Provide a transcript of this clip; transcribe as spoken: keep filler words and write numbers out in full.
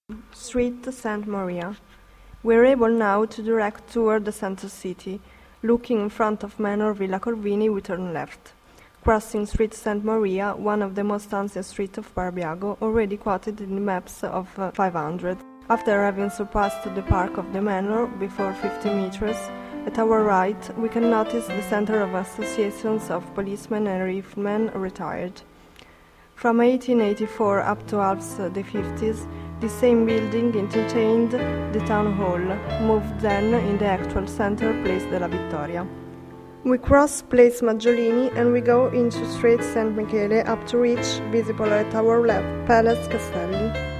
Street Saint Maria. We are able now to direct toward the center city. Looking in front of Manor Villa Corvini, we turn left. Crossing Street Saint Maria, one of the most ancient streets of Barbiago, already quoted in the maps of uh, five hundred. After having surpassed the park of the manor, before fifty meters, at our right we can notice the center of associations of policemen and riflemen retired. From eighteen eighty-four up to half the fifties, the same building entertained the town hall, moved then in the actual center, Place della Vittoria. We cross Place Maggiolini and we go into Street Saint Michele up to reach, visible at our left, Palace Castelli.